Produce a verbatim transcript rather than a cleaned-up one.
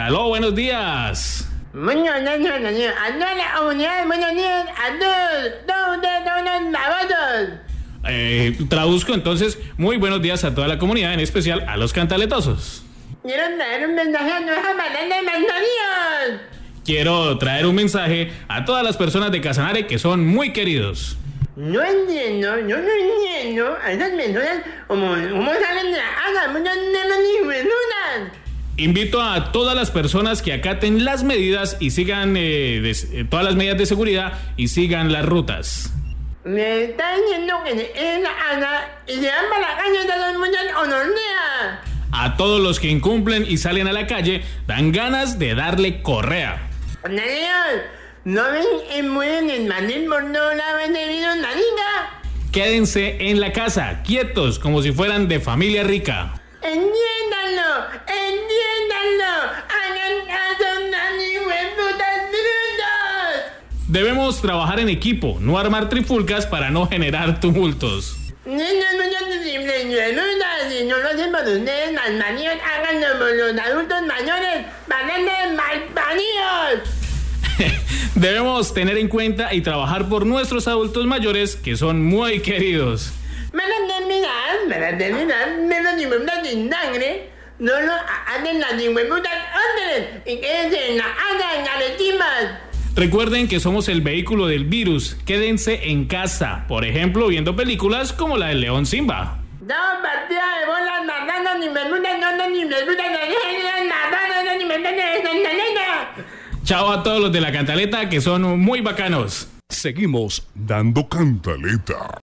Aló, buenos días. Buenos días, a toda la comunidad, buenos días a todos, todos ustedes son unos babosos. Eh, traduzco entonces, muy buenos días a toda la comunidad, en especial a los cantaletosos. Quiero traer un mensaje a nuestra banda de mandaríos. Quiero traer un mensaje a todas las personas de Casanare que son muy queridos. No entiendo, yo no entiendo a esas personas como, como salen de la casa, muchas de las nivelunas. Invito a todas las personas que acaten las medidas y sigan eh, des, eh, todas las medidas de seguridad y sigan las rutas. Me está diciendo que es la Ana y se van para la calle de las muchas honorías. A todos los que incumplen y salen a la calle, dan ganas de darle correa. Honorías, ¿no ven que mueren el mandil por todos lados debido a la liga? Quédense en la casa, quietos, como si fueran de familia rica. ¡Entiéndanlo! ¡Entiéndanlo! ¡Hagan caso a unas hijueputas brutas! Debemos trabajar en equipo, no armar trifulcas para no generar tumultos. Niños, muchas simples hijueputas, si no lo hacen por ustedes, malparidos, háganlo por los adultos mayores, ¡banantes malparidos! Debemos tener en cuenta y trabajar por nuestros adultos mayores que son muy queridos. Para terminar, para terminar, menos hijueputas sin sangre, no lo hacen las hijueputas órdenes y quédense en la casa en Aretimas. Recuerden que somos el vehículo del virus. Quédense en casa, por ejemplo, viendo películas como la del León Simba. Dos partidas de bolas matando ni me gusta, no, no, ni me gusta, matando, ni me gusta, Chao a todos los de la cantaleta que son muy bacanos. Seguimos dando cantaleta.